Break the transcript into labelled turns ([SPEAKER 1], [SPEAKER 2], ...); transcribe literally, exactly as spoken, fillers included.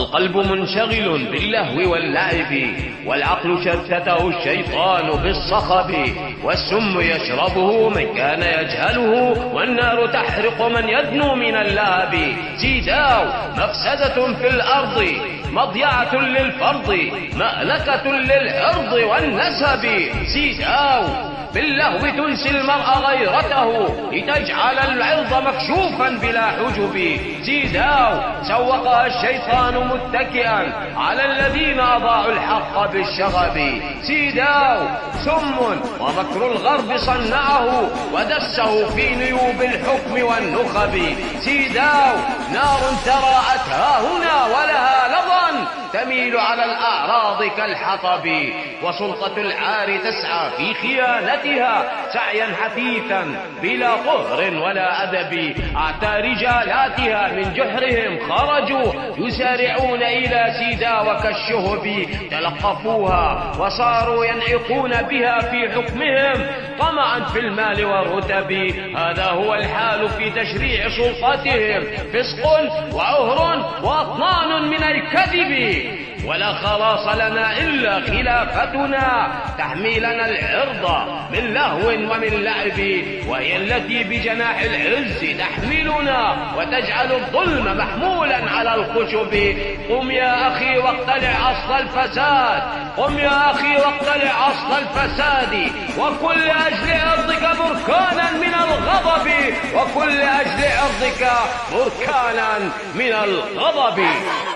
[SPEAKER 1] القلب منشغل باللهو واللعب، والعقل شتته الشيطان بالصخب، والسم يشربه من كان يجهله، والنار تحرق من يدنو من اللهب. سيداو مفسدة في الأرض، مضيعة للفرض، مهلكة للعرض والنسب. سيداو باللهو تنسي المرء غيرته، لتجعل العرض مكشوفا بلا حجب. سيداو سوقها الشيطان متكئا على الذين أضاعوا الحق بالشغب. سيداو سم ومكر الغرب صنعه، ودسه في نيوب الحكم والنخب. سيداو نار تراءت ها هنا ولها لظى، تميل على الأعراض كالحطب، وسلطة العار تسعى في خيانتها سعيا حثيثا بلا طهر ولا أدب. أعتى رجالاتها من جحرهم خرجوا، يسارعون إلى سيداو كالشهب. تلقفوها وصاروا ينعقون بها في حكمهم طمعا في المال والرتب. هذا هو الحال في تشريع سلطتهم، فسق وعهر وأطنان من الكذب. ولا خلاص لنا إلا خلافتنا، تحمي لنا العرض من لهو ومن لعب، وهي التي بجناح العز تحملنا وتجعل الظلم محمولا على الخشب. قم يا أخي واقتلع أصل الفساد، قم يا أخي واقتلع أصل الفساد، وكن لأجل أرضك بركانا من الغضب، وكن لأجل أرضك بركانا من الغضب.